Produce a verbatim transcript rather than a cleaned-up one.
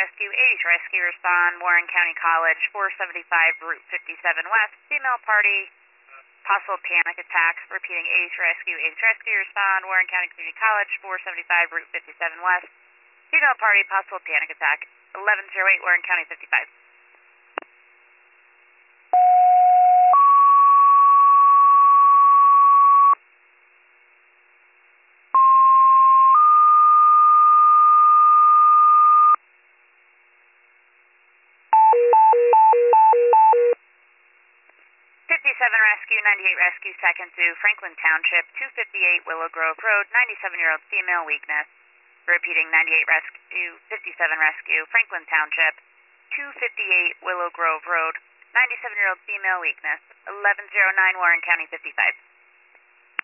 Rescue, eighties Rescue, respond, Warren County College, four seventy-five, Route fifty-seven West, female party, possible panic attack. Repeating, eighties Rescue, eighties Rescue, respond, Warren County Community College, four seventy-five, Route fifty-seven West, female party, possible panic attack, eleven oh eight, Warren County fifty-five. fifty-seven Rescue, ninety-eight Rescue, second to Franklin Township, two fifty-eight Willow Grove Road, ninety-seven-year-old female, weakness. Repeating, ninety-eight Rescue, fifty-seven Rescue, Franklin Township, two fifty-eight Willow Grove Road, ninety-seven-year-old female, weakness, eleven oh nine Warren County fifty-five.